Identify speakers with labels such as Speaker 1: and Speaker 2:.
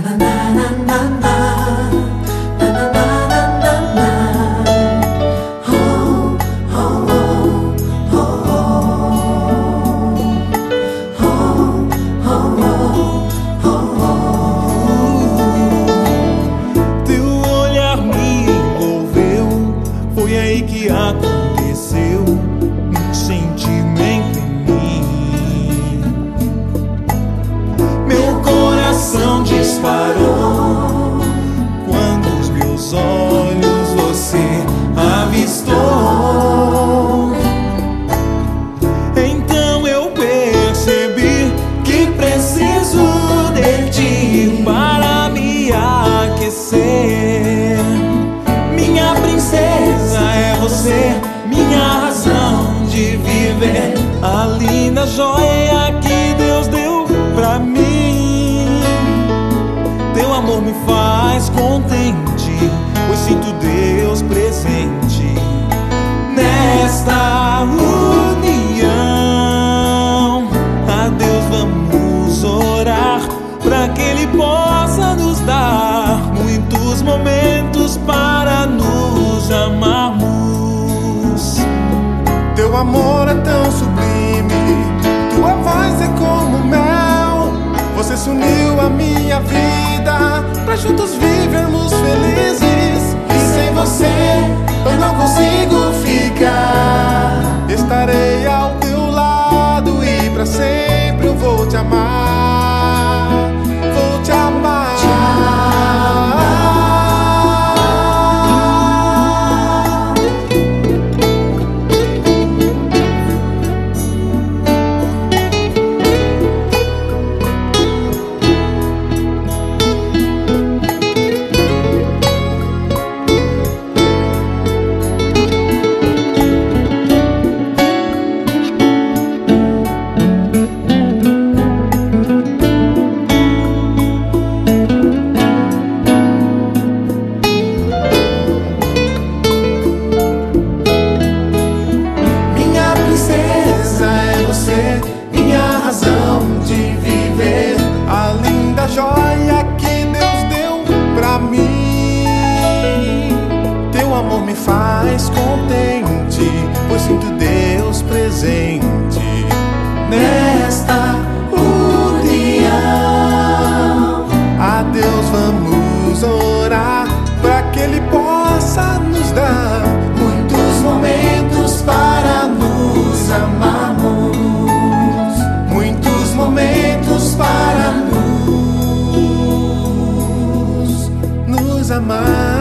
Speaker 1: Que aconteceu um sentimento em mim. Meu coração disparou quando os meus olhos você avistou. Então eu percebi que preciso de ti para me aquecer. Minha princesa é você, minha razão de viver, a linda joia que Deus deu pra mim. Teu amor me faz contente, pois sinto Deus presente nesta união. A Deus vamos orar, pra que Ele possa nos dar muitos momentos para nos amarmos.
Speaker 2: Teu amor é tão sublime, tua voz é como mel. Você se uniu à minha vida, pra juntos vivermos felizes. E sem você eu não consigo ficar. Estarei ao teu lado e pra sempre eu vou te amar. Vou te amar. Minha razão de viver, a linda joia que Deus deu pra mim. Teu amor me faz contente, pois sinto Deus presente nesta união. A Deus vamos orar, pra que Ele possa nos dar muitos momentos para nos amarmos. Momentos para nos amar.